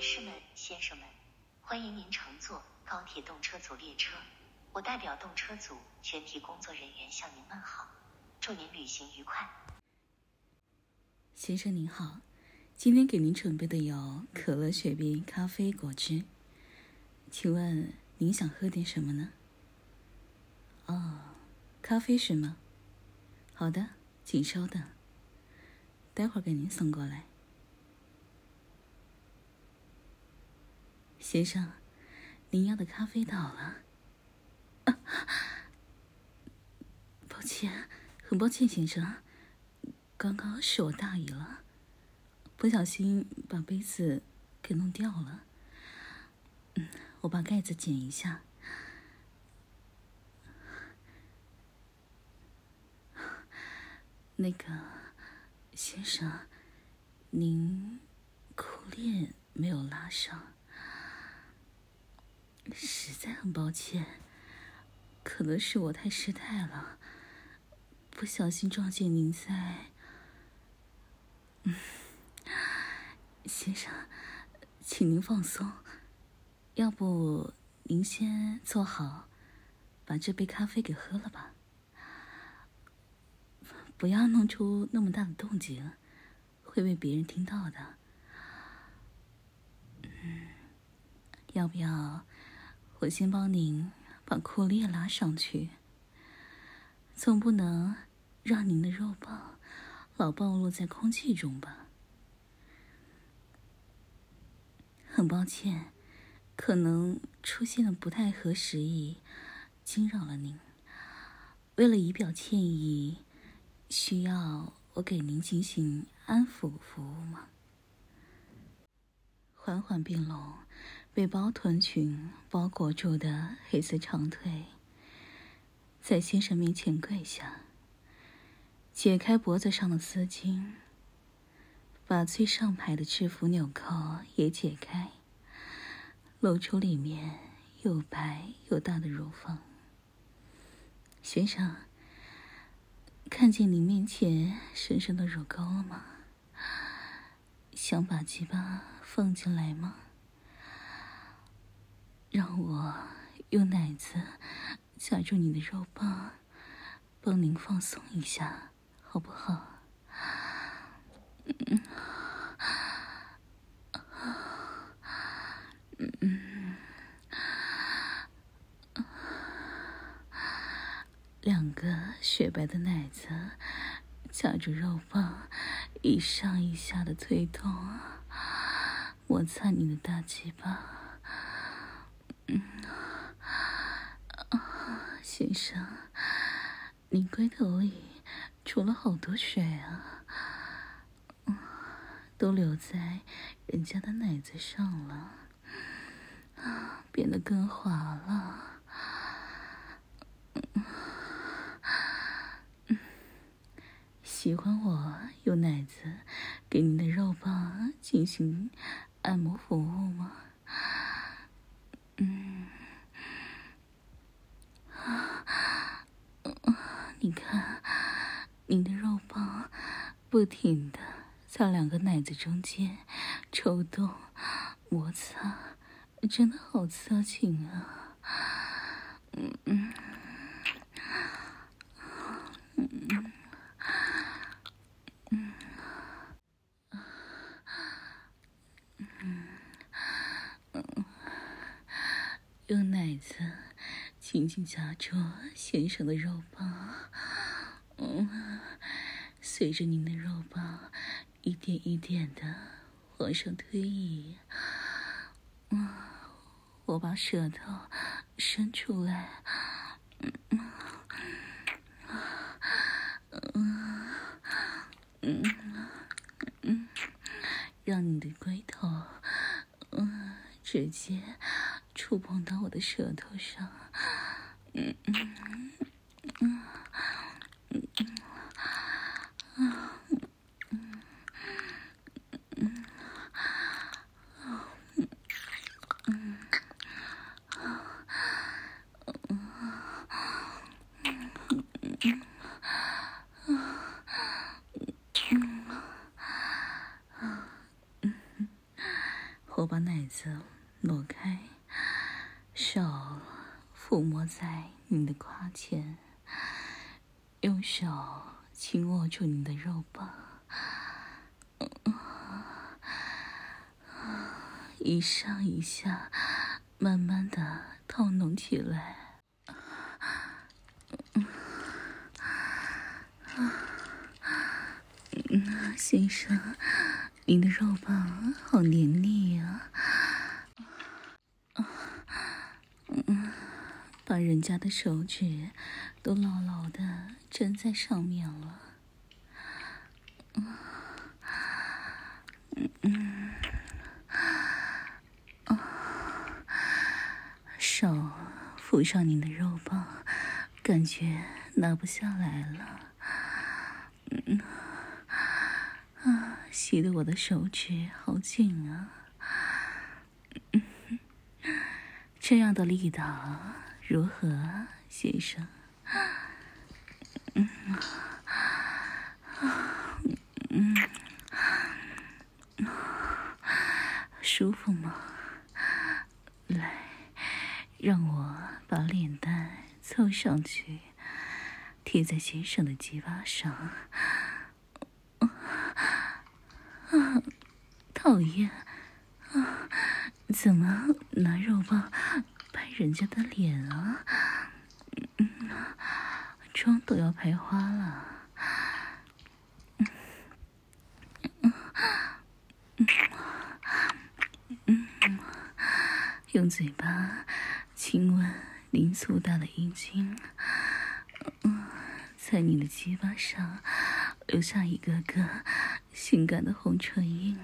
士们、先生们，欢迎您乘坐高铁动车组列车。我代表动车组全体工作人员向您问好，祝您旅行愉快。 先生您好，今天给您准备的有可乐、雪碧、咖啡、果汁，请问您想喝点什么呢？咖啡是吗？好的，请稍等，待会儿给您送过来。先生，您要的咖啡到了。抱歉，很抱歉，先生，刚刚是我大意了，不小心把杯子给弄掉了。我把盖子剪一下。那个先生，您裤链没有拉上，实在很抱歉，可能是我太失态了，不小心撞见您在。先生，请您放松，要不您先坐好，把这杯咖啡给喝了吧。不要弄出那么大的动静，会被别人听到的。要不要我先帮您把裤链拉上去？总不能让您的肉棒老暴露在空气中吧？很抱歉，可能出现了不太合时宜，惊扰了您。为了以表歉意，需要我给您进行安抚服务吗？缓缓并拢，被包臀裙包裹住的黑色长腿，在先生面前跪下，解开脖子上的丝巾，把最上排的制服纽扣也解开，露出里面又白又大的乳房。先生，看见您面前深深的乳沟了吗？想把鸡巴放进来吗？让我用奶子夹住你的肉棒，帮您放松一下，好不好？两个雪白的奶子夹住肉棒，一上一下的推动，摩擦你的大鸡巴。先生，你龟头里出了好多水啊，都流在人家的奶子上了，变得更滑了。喜欢我用奶子给你的肉棒进行按摩服务吗？你看，你的肉棒不停地在两个奶子中间抽动、摩擦，真的好色情啊！用奶子紧紧夹住先生的肉棒，随着您的肉棒一点一点的往上推移，我把舌头伸出来，让你的龟头直接触碰到我的舌头上。 后把奶子挪开，手抚摸在你的胯前，用手轻握住你的肉棒，一上一下慢慢的套弄起来。先生，你的肉棒好黏腻啊！把人家的手指都牢牢的粘在上面了。手扶上你的肉棒，感觉拿不下来了。吸得我的手指好紧啊！这样的力道如何，先生？舒服吗？来，让我把脸蛋凑上去，贴在先生的鸡巴上。讨厌啊！怎么拿肉棒拍人家的脸啊？妆都要拍花了。用嘴巴亲吻您粗大的阴茎，在你的鸡巴上留下一个个性感的红唇印。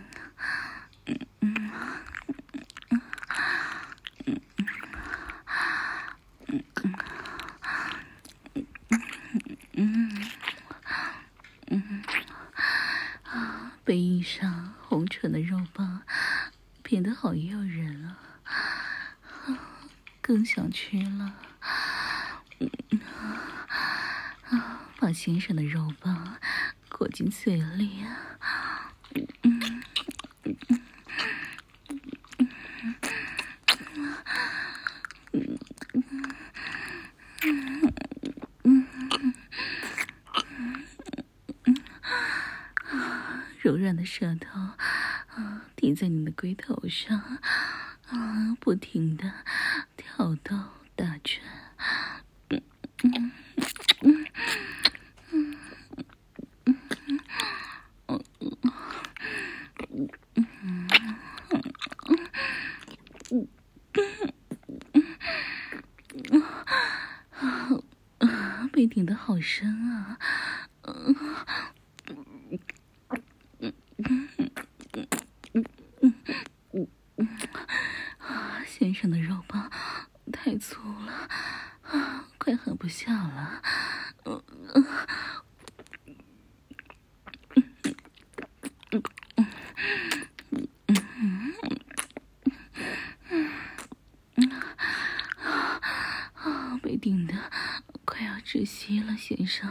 背印上红唇的肉棒变得好诱人啊，更想吃了。把先生的肉棒裹进嘴里啊。柔软的舌头抵在你的龟头上，不停地跳动打转。被顶得好深啊！先生的肉棒太粗了，快狠不下了。被顶得快要窒息了，先生。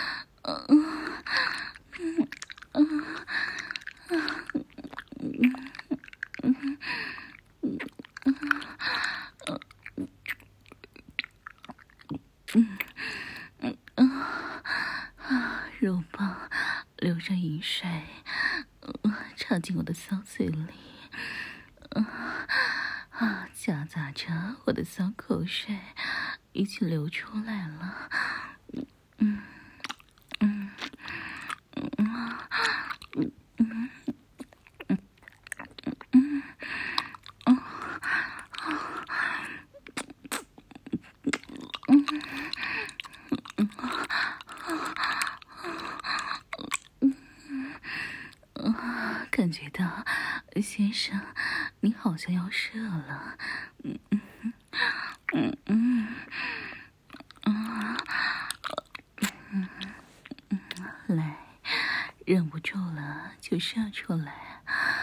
肉棒流着饮水，插进我的骚嘴里，夹杂着我的骚口水一起流出来了。感觉到，先生，你好像要射了。来，忍不住了就射出来。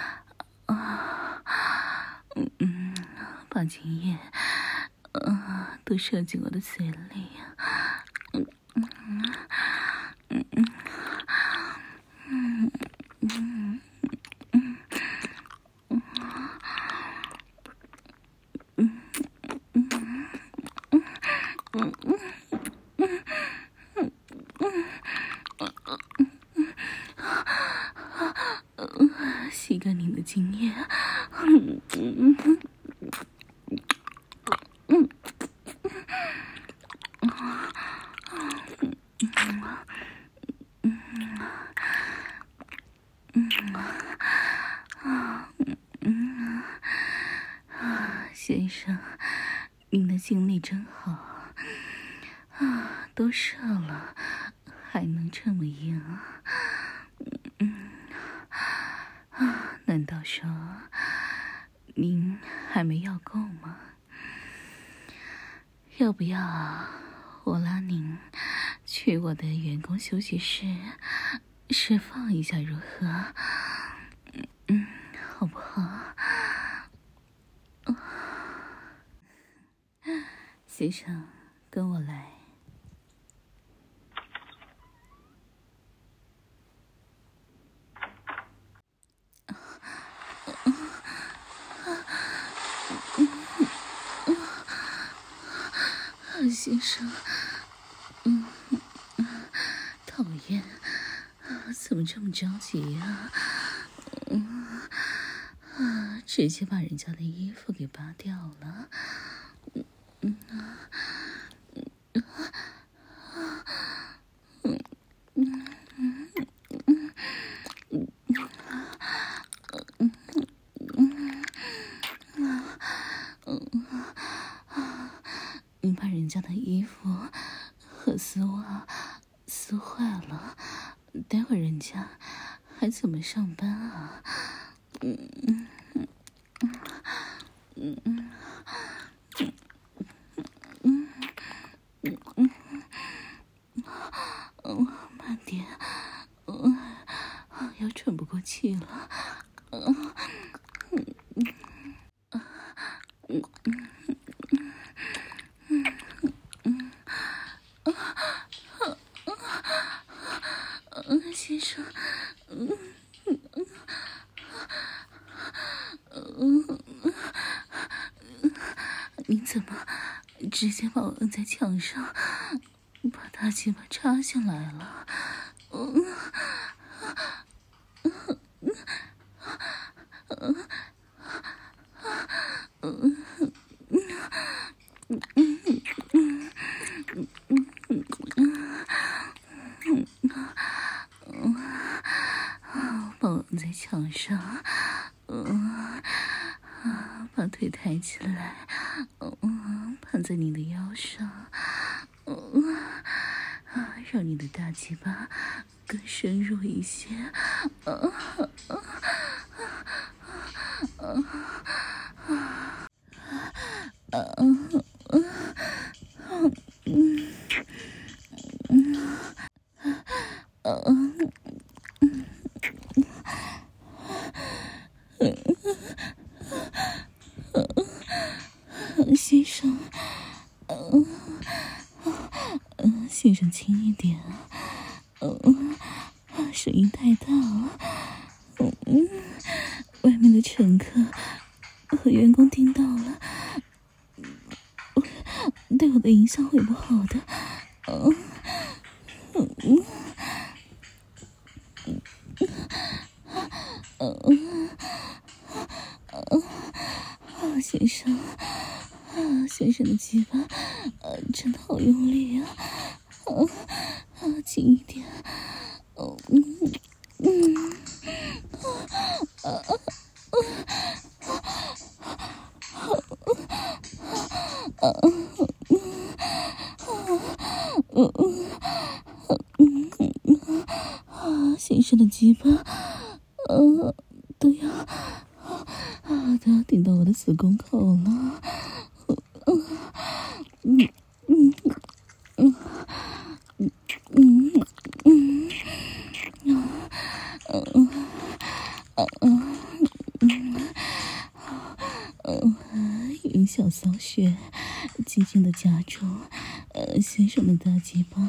把精液都射进我的嘴里。 吸干你的精液。先生，您的精力真好啊，都射了还能这么硬难道说您还没要够吗？要不要我拉您去我的员工休息室释放一下如何？好不好？先生，跟我来。先生，讨厌，怎么这么着急呀？直接把人家的衣服给扒掉了。你把人家的衣服和丝袜撕坏了，待会人家还怎么上班啊？慢点，要喘不过气了。先生，你怎么直接把我摁在墙上，把大鸡巴插进来了？把我摁在墙上，把腿抬起来，盘在你的腰上，让你的大鸡巴更深入一些。先生，先生轻一点，声音太大了，外面的乘客和员工听到了，对我的影响会不好的。先生，先生的鸡巴，真的好用力啊！紧一点。先生的鸡巴，都要顶到我的子宫口了。用小骚穴紧紧地夹住先生的大鸡巴。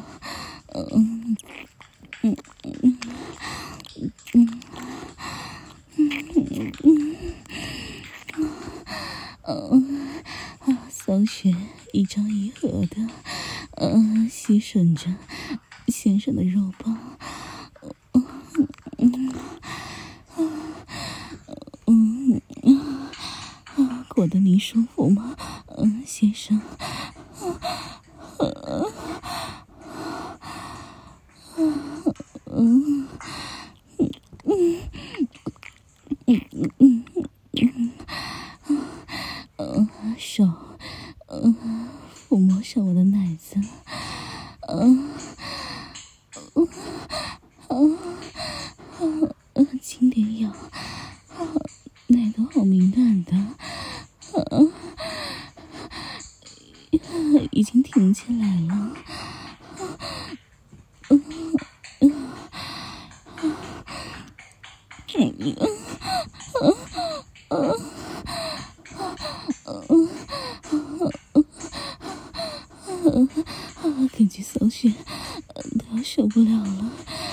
骚穴一张一合的吸吮着先生的肉棒。 我的你舒服吗？先生。手，抚摸上我的奶子，轻点咬，奶头好敏感的，已经挺起来了。感觉骚穴都要受不了了。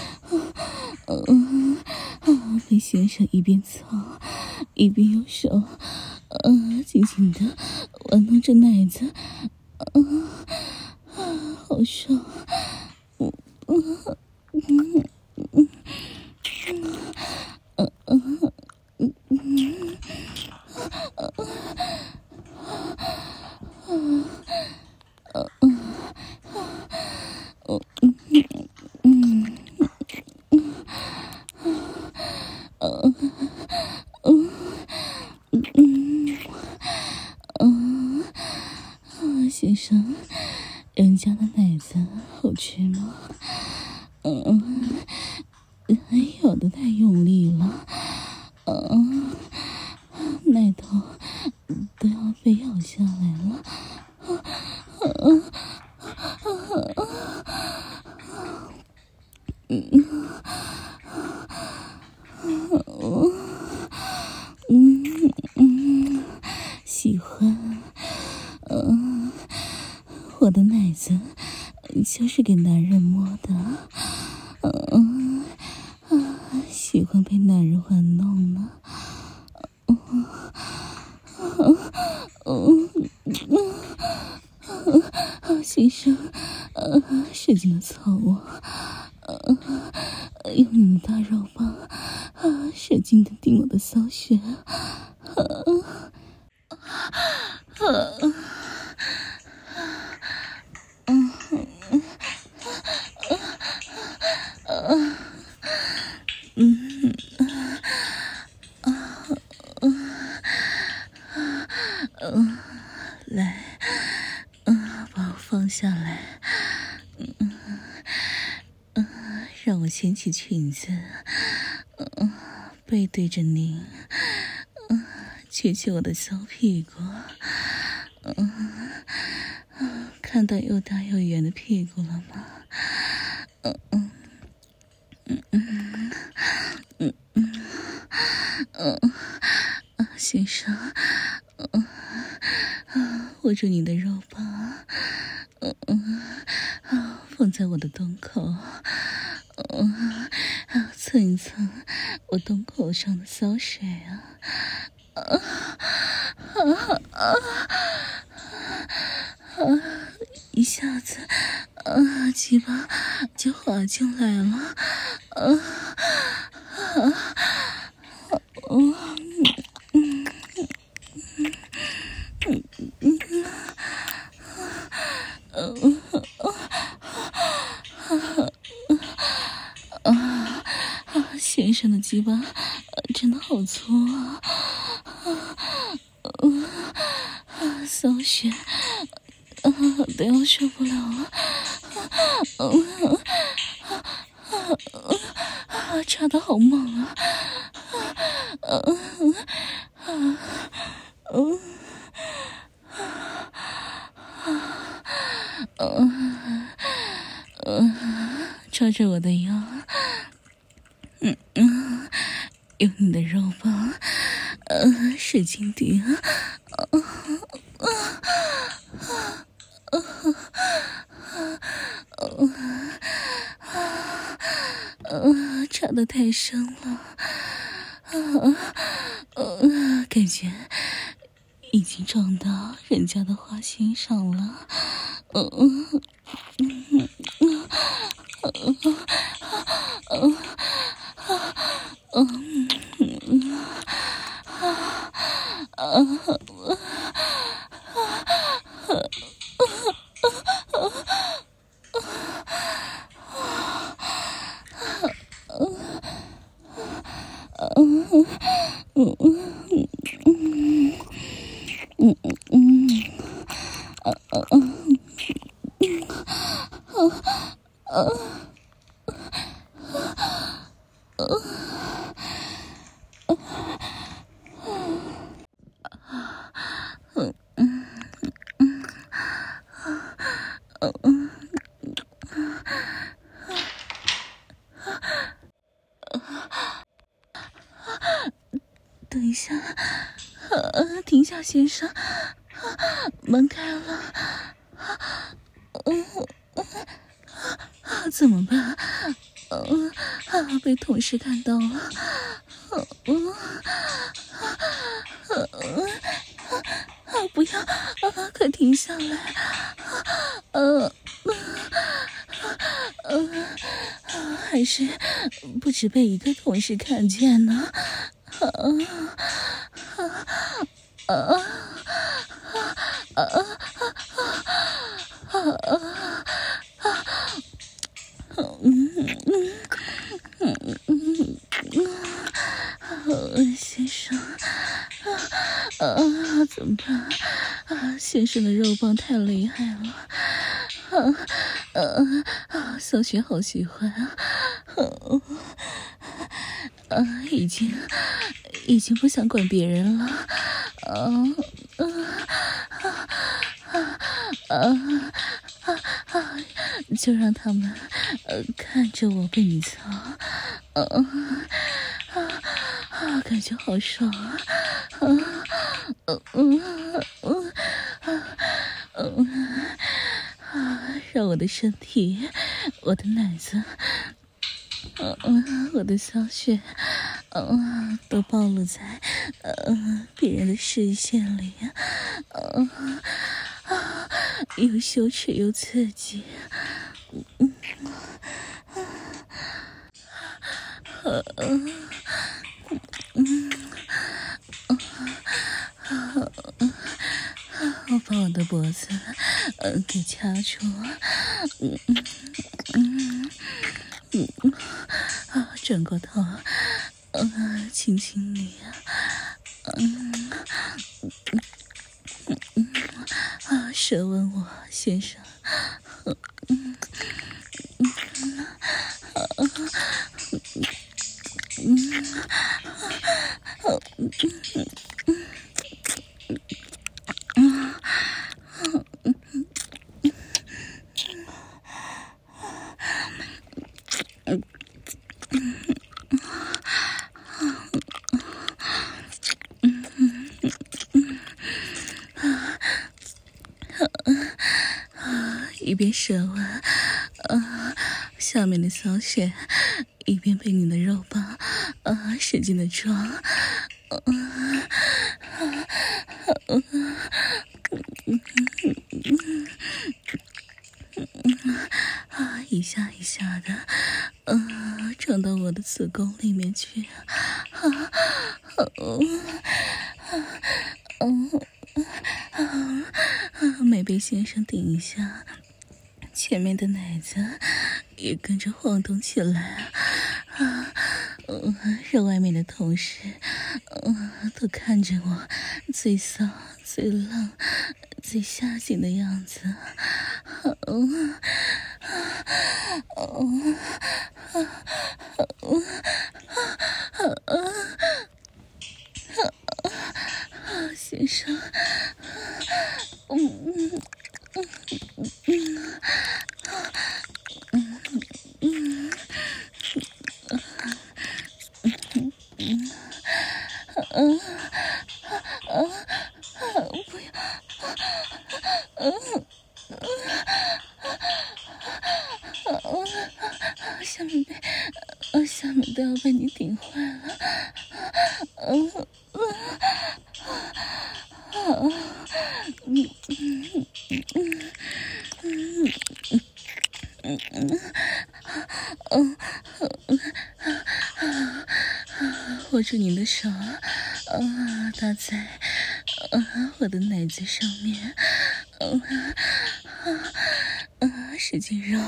被先生一边操一边用手紧紧的玩弄着奶子，好爽。先生，人家的奶子好吃吗？咬得太用力了，奶头都要被咬下来了。喜欢，我的奶子就是给男人摸的，喜欢被男人玩弄呢。先生，使劲的操我，用你的大肉棒使劲的顶我的骚穴。来，把我放下来，让我掀起裙子，背对着你，撅起我的小屁股，看到又大又圆的屁股了吗？先生，握住你的肉棒，放在我的洞口，蹭一蹭我洞口上的骚水一下子，鸡巴就滑进来了，先生的鸡巴真的好粗啊！骚穴都要受不了了，插得好猛啊！抓着我的腰，用你的肉棒使劲顶插得太深了，感觉已经撞到人家的花心上了， 等一下，停下，先生，门开了，怎么办？被同事看到了，不要，快停下来，还是不止被一个同事看见呢。先生，怎么办？先生的肉棒太厉害了，小雪好喜欢啊，已经不想管别人了，就让他们看着我被你操，感觉好爽啊！让我的身体，我的奶子，我的小血，都暴露在别人的视线里，又羞耻又刺激，我把我的脖子给掐住，转过头，亲亲你，舌吻我，先生，一边舌吻下面的小雪，一边被你的肉棒使劲的撞，一下一下的撞到我的子宫里面去，每被先生顶一下，前面的奶子也跟着晃动起来，让外面的同事都看着我最骚、最浪、最下贱的样子。先生，不要，下面都要被你顶坏了，握住你的手，搭在我的奶子上面，使劲揉，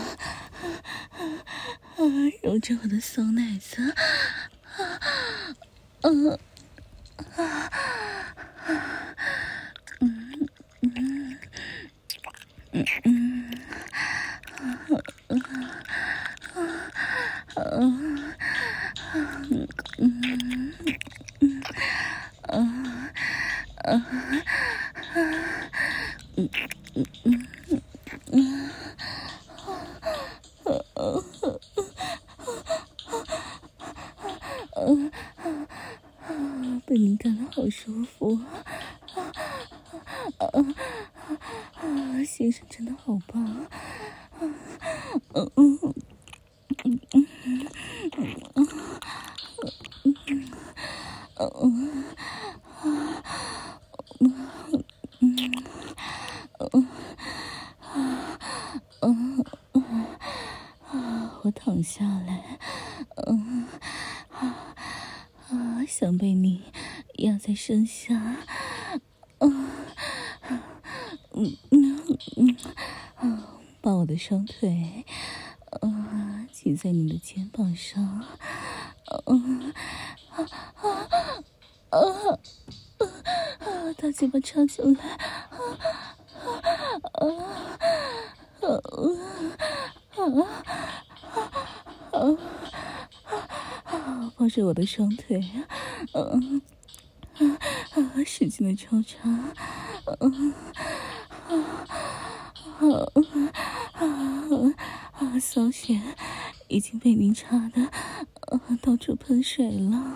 揉着我的骚奶子， 被你干得好舒服先生真的好棒我躺下来，想被你压在身下，把我的双腿，挤在你的肩膀上，大嘴巴插进来，抱着我的双腿，使劲的抽插，骚穴已经被你插的到处喷水了，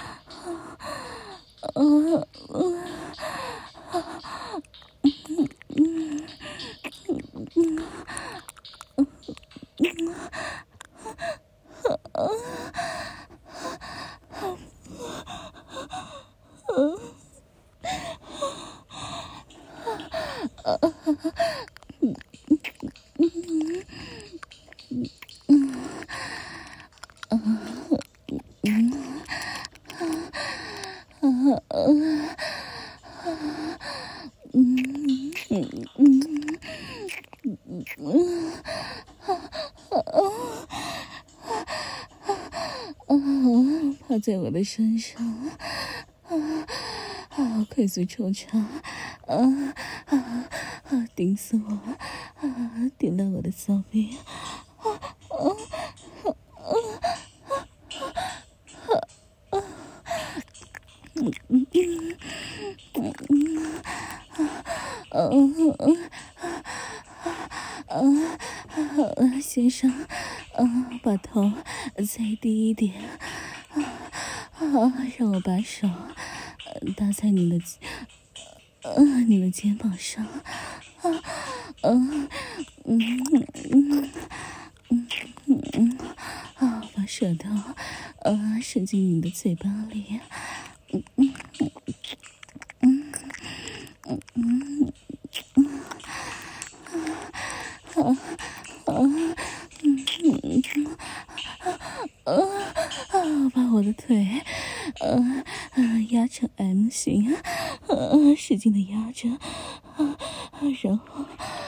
趴在我的身上，快速抽插，顶死我，顶到我的骚逼，先生，把头再低一点，让我把手搭在你的肩膀上，把舌头伸进你的嘴巴里，把我的腿压成 M 型，使劲的压着，然后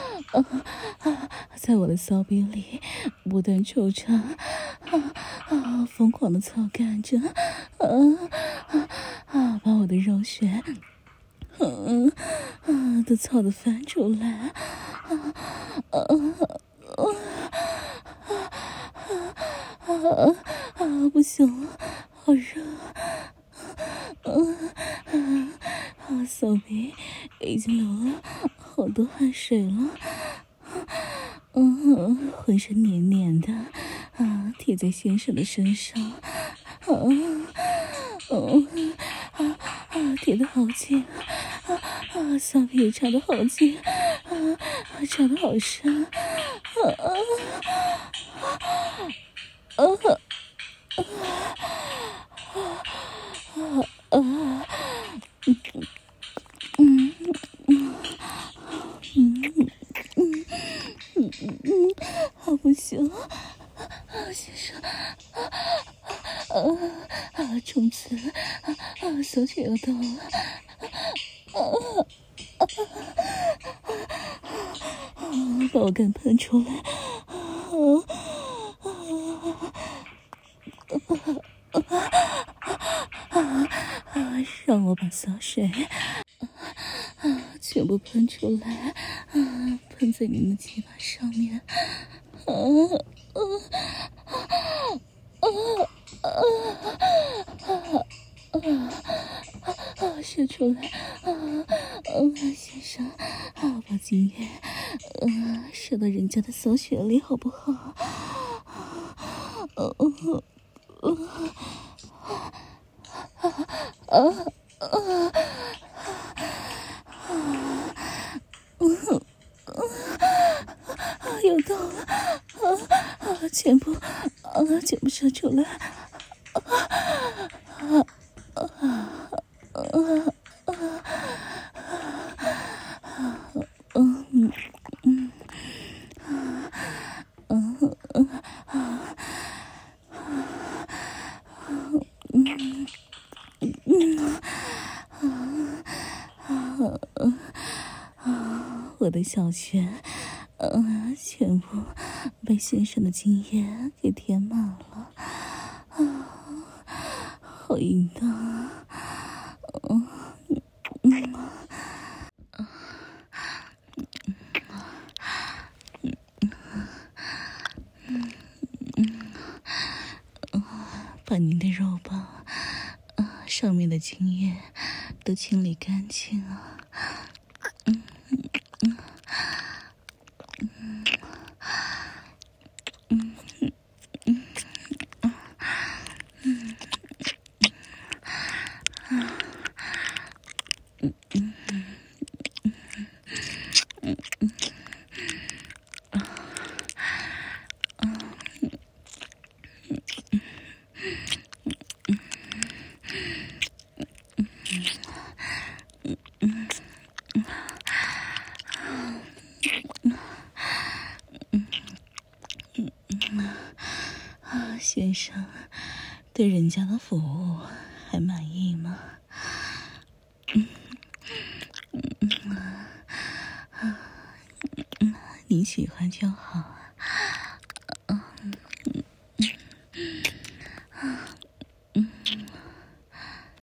在我的骚逼里不断抽插，疯狂的操干着，把我的肉穴都操得翻出来，不行了，好热，骚逼已经流了好多汗水了，浑身黏黏的，贴在先生的身上，贴得好紧，骚逼也插得好紧，插得好深，不行了，先生，从此手脚要动了，把我干喷出来， 让我把骚水全部喷出来，喷在您的鸡巴上面，射出来，先生，把精液射到人家的骚穴里好不好？有动了，全部射出来，我的小穴全部被先生的精液给填满了，好淫荡啊！把您的肉棒上面的精液都清理干净啊！先生对人家的服务还满意吗？你喜欢就好。